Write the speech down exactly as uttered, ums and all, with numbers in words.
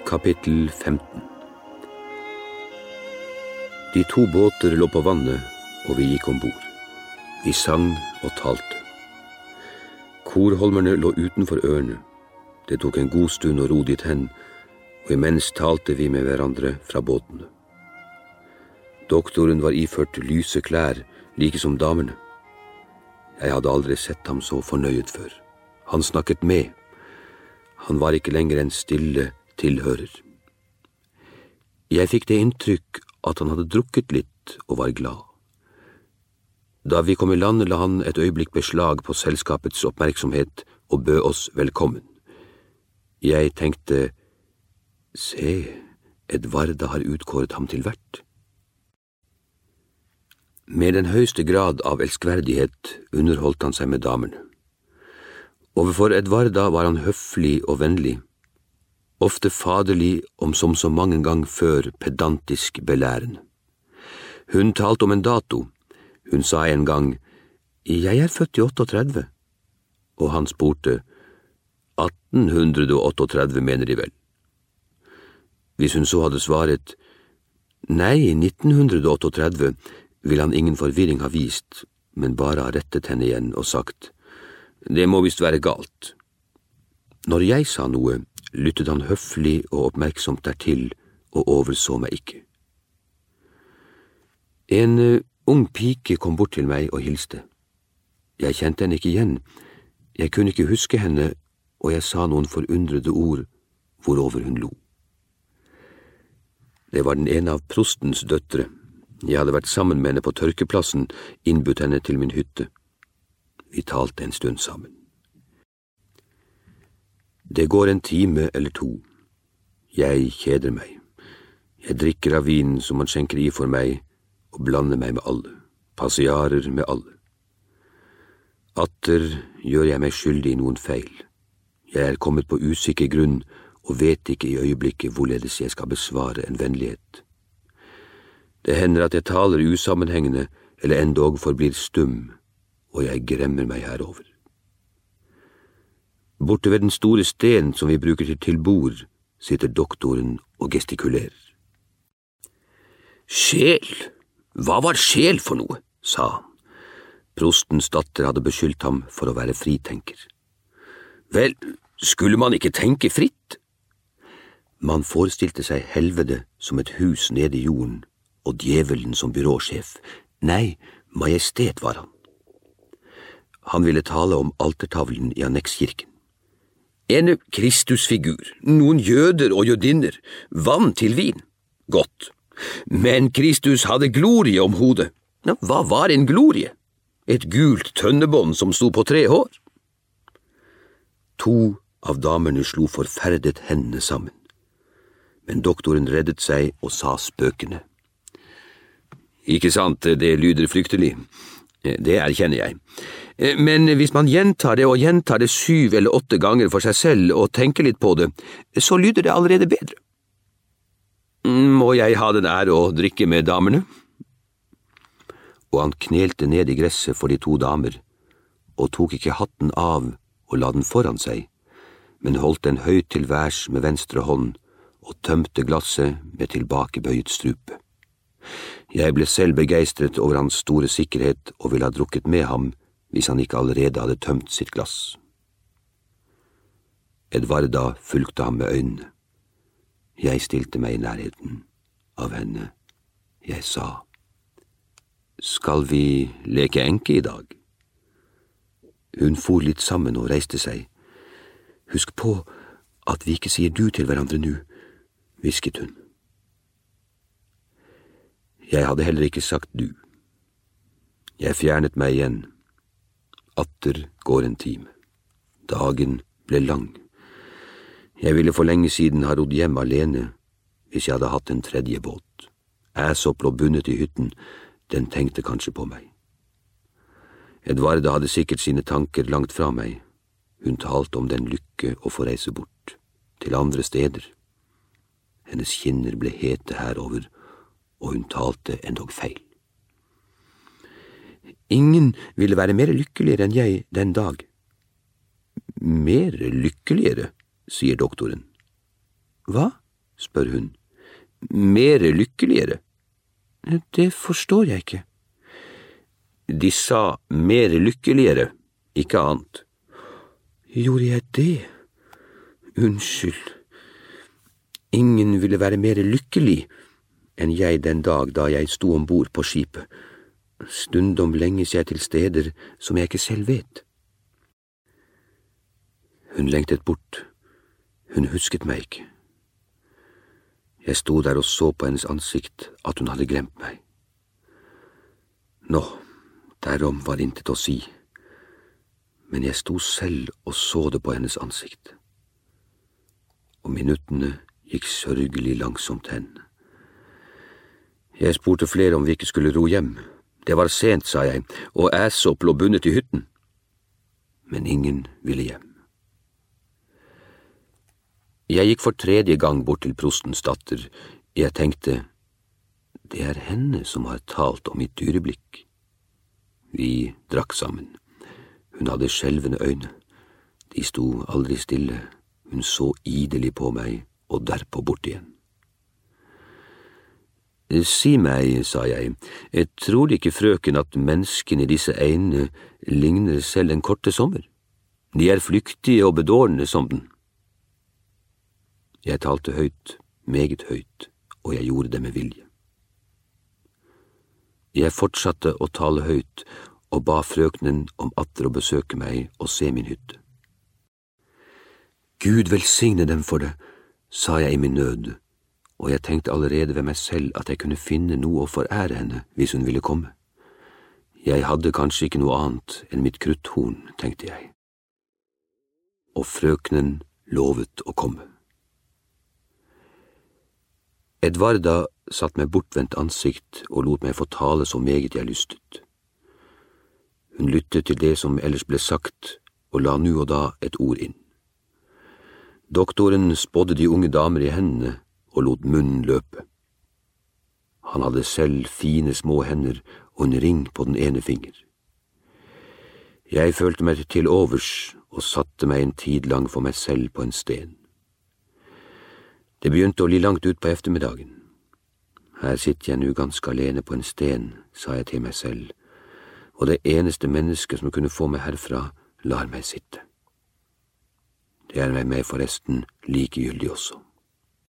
Kapittel femten. De to båter lå på vannet, og vi gikk ombord. Vi sang og talte. Korholmerne lå utenfor ørene. Det tok en god stund å ro dit hen, og imens talte vi med hverandre fra båtene. Doktoren var iført lyse klær, like som damene. Jeg hadde aldri sett ham så fornøyet før. Han snakket med. Han var ikke lenger en stille tilhører. Jeg fikk det inntrykk at han hadde drukket litt og var glad. Da vi kom i land, la han et øyeblikk beslag på selskapets oppmerksomhet og bød oss velkommen. Jeg tenkte, se, Edvarda har utkåret ham til vert. Med den høyeste grad av elskverdighet underholdt han seg med damene. Overfor Edvarda var han høflig og vennlig, ofte faderlig om som så mange gang før pedantisk belærende. Hun talte om en dato. Hun sa en gang, «Jeg er født i otteogtredve», og han spurte, atten otteogtredve mener de vel. Hvis hun så hadde svaret, «Nei, nitten otteogtredve», vil han ingen forvirring ha vist, men bare ha rettet henne igjen og sagt, «Det må visst være galt». Når jeg sa noe, lyttet han høflig og oppmerksomt dertil og overså meg ikke. En uh, ung pike kom bort til meg og hilste. Jeg kjente henne ikke igjen. Jeg kunne ikke huske henne, og jeg sa noen forundrede ord, hvorover hun lo. Det var den ene av prostens døtre. Jeg hadde vært sammen med henne på tørkeplassen, innbudt henne til min hytte. Vi talte en stund sammen. Det går en time eller to. Jeg kjeder meg. Jeg drikker av vin som man skjenker i for meg, og blander meg med alle, passiarer med alle. Atter gjør jeg meg skyldig i noen feil. Jeg er kommet på usikker grunn, og vet ikke i øyeblikket hvorledes jeg skal besvare en vennlighet. Det hender at jeg taler usammenhengende, eller endog forblir stum, og jeg gremmer meg herover. Borte ved den store sten som vi bruker til tilbord, sitter doktoren og gestikulerer. Sjel! Hva var sjel for noe? Sa han. Prostens datter hadde beskyldt ham for å være fritenker. Vel, skulle man ikke tenke fritt? Man forestilte seg helvete som et hus nede i jorden, og djevelen som byråsjef. Nei, majestet var han. Han ville tale om altertavlen i annekskirken. En Kristusfigur, noen jøder og jødinner, vann til vin. Godt. Men Kristus hadde glorie om hodet. Ja, hva var en glorie? Et gult tønnebånd som sto på tre hår. To av damene slo forferdet hendene sammen. Men doktoren reddet seg og sa spøkende. Ikke sant, det lyder fryktelig. Det erkjenner jeg. Men hvis man gjentar det og gjentar det syv eller åtte ganger for seg selv og tenker litt på det, så lyder det allerede bedre. Må jeg ha den ære å drikke med damene? Og han knelte ned i gresset for de to damer, og tok ikke hatten av og la den foran seg, men holdt den høyt til værs med venstre hånd og tømte glasset med tilbakebøyet strupe. Jeg ble selv begeistret over hans store sikkerhet og ville ha drukket med ham hvis han ikke allerede hadde tømt sitt glass. Edvarda fulgte ham med øynene. Jeg stilte meg i nærheten av henne. Jeg sa, «Skal vi leke enke i dag?» Hun for litt sammen og reiste seg. «Husk på at vi ikke sier du til hverandre nå», hvisket hun. Jeg hadde heller ikke sagt du. Jeg fjernet meg igjen. Atter går en time. Dagen ble lang. Jeg ville for lenge siden ha rodd hjem alene, hvis jeg hadde hatt en tredje båt. Æsop lå bundet i hytten, den tenkte kanskje på meg. Edvarda hadde sikkert sine tanker langt fra meg. Hun talte om den lykke å få reise bort, til andre steder. Hennes kinner ble hete herover, og hun talte endog feil. Ingen ville være mer lykkeligere enn jeg den dag. Mer lykkeligere, sier doktoren. Hva? spør hun. Mere lykkeligere? Det forstår jeg ikke. De sa mere lykkeligere, ikke annet. Gjorde jeg det? Unnskyld. Ingen ville være mer lykkelig enn jeg den dag da jeg sto ombord på skipet. Stundom lenges jeg til steder som jeg ikke selv vet. Hun lengtet bort. Hun husket meg ikke. Jeg sto der og så på hennes ansikt at hun hadde glemt meg. Nå, derom var intet å si, men jeg sto selv og så det på hennes ansikt. Og minuttene gikk sørgelig langsomt hen. Jeg spurte flere om vi ikke skulle ro hjem. Det var sent, sa jeg, og Æsop lå bundet i hytten. Men ingen ville hjem. Jeg gikk for tredje gang bort til prostens datter. Jeg tenkte, det er henne som har talt om mitt dyreblikk. Vi drakk sammen. Hun hadde skjelvende øyne. De sto aldri stille. Hun så idelig på meg og derpå bort igjen. Si meg, sa jeg, jeg tror ikke frøken at menneskene i disse eiene ligner selv en korte sommer. De er flyktige og bedårende som den. Jeg talte høyt, meget høyt, og jeg gjorde det med vilje. Jeg fortsatte å tale høyt og ba frøkenen om atter å besøke meg og se min hytte. Gud velsigne dem for det, sa jeg i min nød, og jeg tenkte allerede ved meg selv at jeg kunne finne noe å forære henne hvis hun ville komme. Jeg hadde kanskje ikke noe annet enn mitt krutthorn, tenkte jeg. Og frøkenen lovet å komme. Edvarda satt med bortvendt ansikt og lot meg få tale så meget jeg lystet. Hun lyttet til det som ellers ble sagt, og la nu og da et ord inn. Doktoren spådde de unge damer i hendene og lot munnen løpe. Han hadde selv fine små hender og en ring på den ene finger. Jeg følte meg til overs og satte meg en tid lang for meg selv på en sten. Det begynte å bli langt ut på eftermiddagen. Her sitter jeg nu ganske alene på en sten, sa jeg til meg selv, og det eneste mennesket som kunne få meg herfra, lar meg sitte. Det er meg forresten likegyldig også.